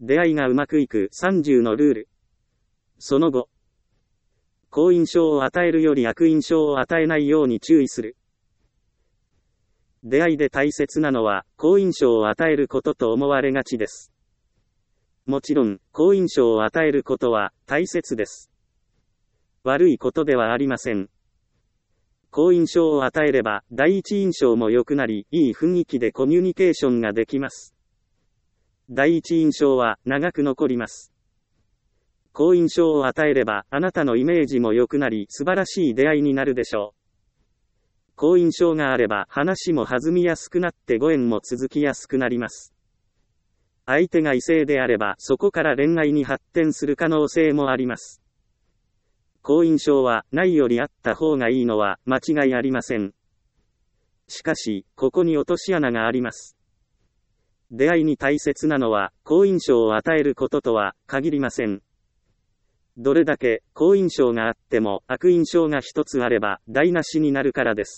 出会いがうまくいく30のルール。その後、好印象を与えるより悪印象を与えないように注意する。出会いで大切なのは、好印象を与えることと思われがちです。もちろん、好印象を与えることは大切です。悪いことではありません。好印象を与えれば、第一印象も良くなり、いい雰囲気でコミュニケーションができます。第一印象は長く残ります。好印象を与えれば、あなたのイメージも良くなり、素晴らしい出会いになるでしょう。好印象があれば、話も弾みやすくなってご縁も続きやすくなります。相手が異性であれば、そこから恋愛に発展する可能性もあります。好印象はないよりあった方がいいのは間違いありません。しかし、ここに落とし穴があります。出会いに大切なのは、好印象を与えることとは限りません。どれだけ好印象があっても悪印象が一つあれば台無しになるからです。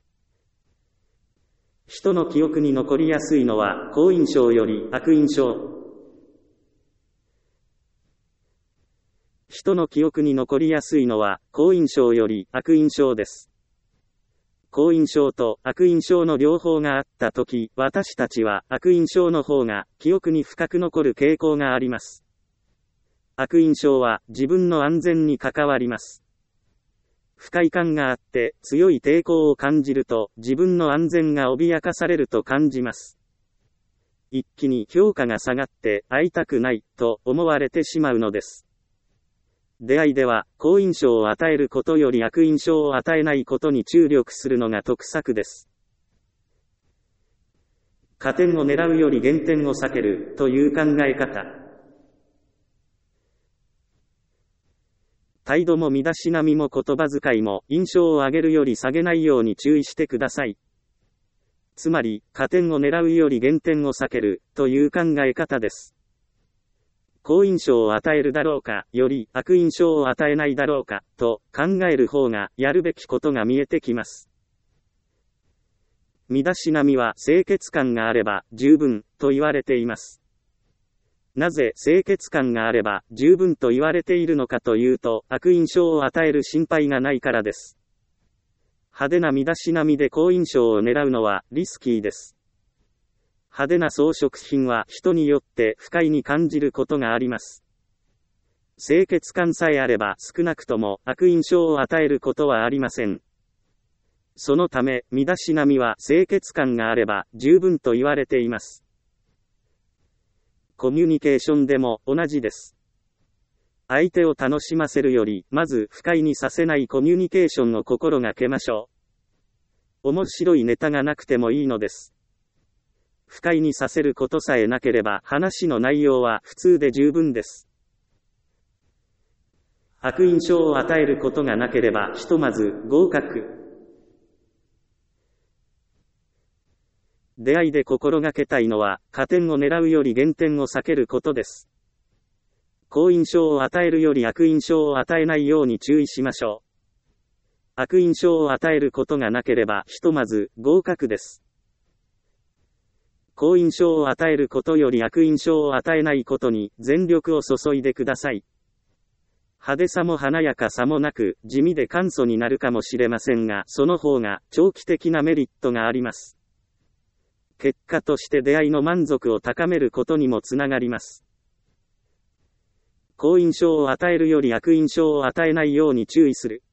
人の記憶に残りやすいのは好印象より悪印象。人の記憶に残りやすいのは好印象より悪印象です。好印象と悪印象の両方があったとき、私たちは悪印象の方が記憶に深く残る傾向があります。悪印象は自分の安全に関わります。不快感があって強い抵抗を感じると自分の安全が脅かされると感じます。一気に評価が下がって会いたくないと思われてしまうのです。出会いでは好印象を与えることより悪印象を与えないことに注力するのが得策です。加点を狙うより減点を避けるという考え方。態度も身だしなみも言葉遣いも印象を上げるより下げないように注意してください。つまり、加点を狙うより減点を避けるという考え方です。好印象を与えるだろうか、より悪印象を与えないだろうか、と考える方がやるべきことが見えてきます。身だしなみは清潔感があれば十分と言われています。なぜ清潔感があれば十分と言われているのかというと、悪印象を与える心配がないからです。派手な身だしなみで好印象を狙うのはリスキーです。派手な装飾品は人によって不快に感じることがあります。清潔感さえあれば少なくとも悪印象を与えることはありません。そのため、身だしなみは清潔感があれば十分と言われています。コミュニケーションでも同じです。相手を楽しませるより、まず不快にさせないコミュニケーションを心がけましょう。面白いネタがなくてもいいのです。不快にさせることさえなければ話の内容は普通で十分です。悪印象を与えることがなければひとまず合格。出会いで心がけたいのは加点を狙うより減点を避けることです。好印象を与えるより悪印象を与えないように注意しましょう。悪印象を与えることがなければひとまず合格です。好印象を与えることより悪印象を与えないことに全力を注いでください。派手さも華やかさもなく地味で簡素になるかもしれませんが、その方が長期的なメリットがあります。結果として出会いの満足を高めることにもつながります。好印象を与えるより悪印象を与えないように注意する。